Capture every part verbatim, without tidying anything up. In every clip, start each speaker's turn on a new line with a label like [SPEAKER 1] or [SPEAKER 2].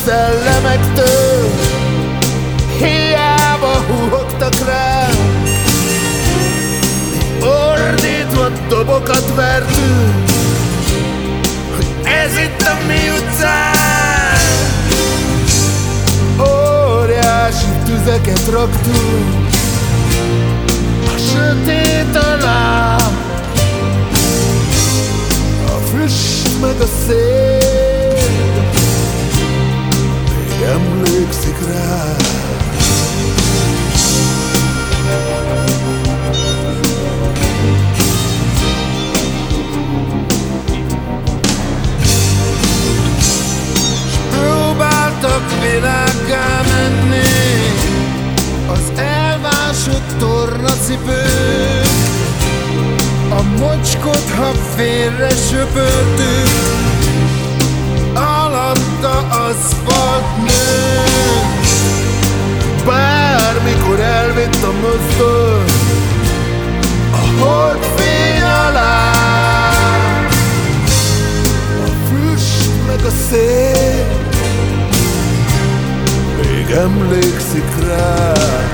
[SPEAKER 1] szellemektől, hiába húhogtak rám. Ordítva dobokat vertünk, hogy ez itt a mi utcánk. Óriási tüzeket raktunk a sötét alá, a füst meg a szél még emlékszik rá. Világgá menni az elvásott tornacipők, a mocskot, ha félre söpörtük, alatta aszfalt nő. Bármikor elvitt a mozdony a holdfény alá, a füst meg a szél még emlékszik rá.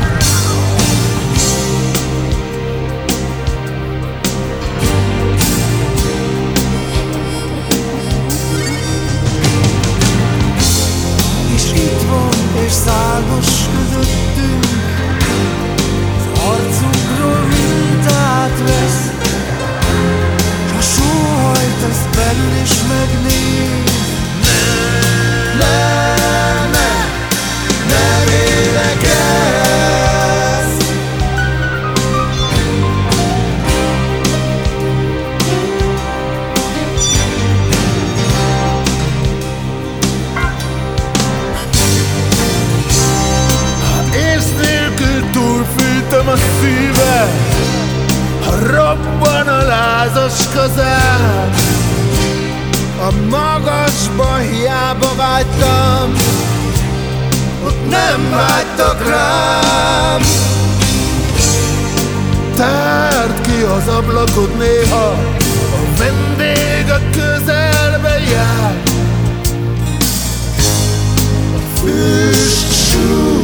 [SPEAKER 1] És itt van, és szálmos közöttünk, az arcunkról mintát vesz, s a sóhajt azt belül is megnéz. A szíve, ha robban a lázas kazán, a magasba hiába vágytam, ott nem vágytak rám. Tárd ki az ablakod néha, a vendég a közelbe jár, a füst súly